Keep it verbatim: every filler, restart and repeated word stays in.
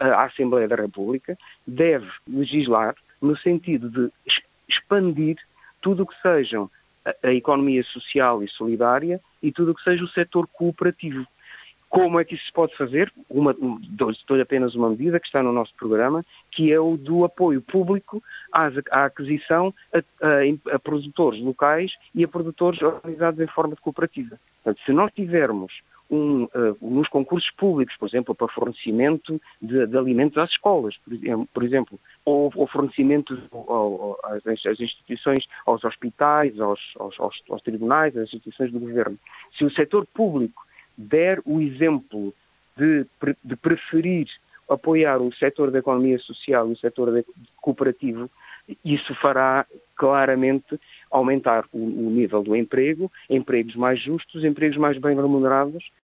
a Assembleia da República deve legislar no sentido de expandir tudo o que sejam a, a economia social e solidária e tudo o que seja o setor cooperativo. Como é que isso se pode fazer? Uma, dou-lhe apenas uma medida que está no nosso programa, que é o do apoio público às, à aquisição a, a, a produtores locais e a produtores organizados em forma de cooperativa. Portanto, se nós tivermos um, uh, nos concursos públicos, por exemplo, para fornecimento de, de alimentos às escolas, por exemplo, por exemplo ou, ou fornecimento ao, às, às instituições, aos hospitais, aos, aos, aos, aos tribunais, às instituições do governo, se o setor público der o exemplo de, de preferir apoiar o setor da economia social e o setor de, cooperativo, isso fará claramente aumentar o, o nível do emprego, empregos mais justos, empregos mais bem remunerados